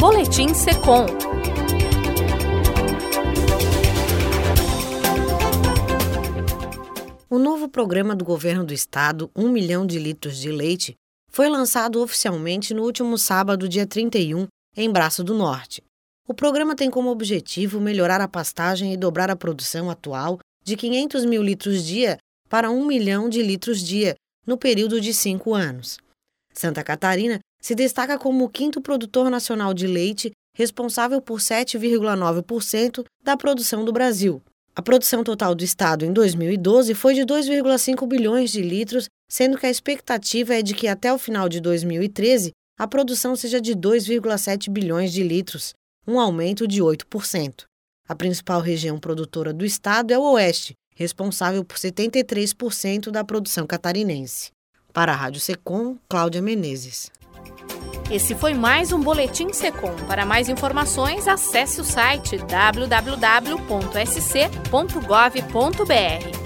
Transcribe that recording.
Boletim Secom. O novo programa do governo do estado, 1 milhão de litros de leite, foi lançado oficialmente no último sábado, dia 31, em Braço do Norte. O programa tem como objetivo melhorar a pastagem e dobrar a produção atual de 500 mil litros dia para 1 milhão de litros dia, no período de 5 anos. Santa Catarina se destaca como o 5º produtor nacional de leite, responsável por 7,9% da produção do Brasil. A produção total do estado em 2012 foi de 2,5 bilhões de litros, sendo que a expectativa é de que até o final de 2013 a produção seja de 2,7 bilhões de litros, um aumento de 8%. A principal região produtora do estado é o Oeste, responsável por 73% da produção catarinense. Para a Rádio Secom, Cláudia Menezes. Esse foi mais um Boletim Secom. Para mais informações, acesse o site www.sc.gov.br.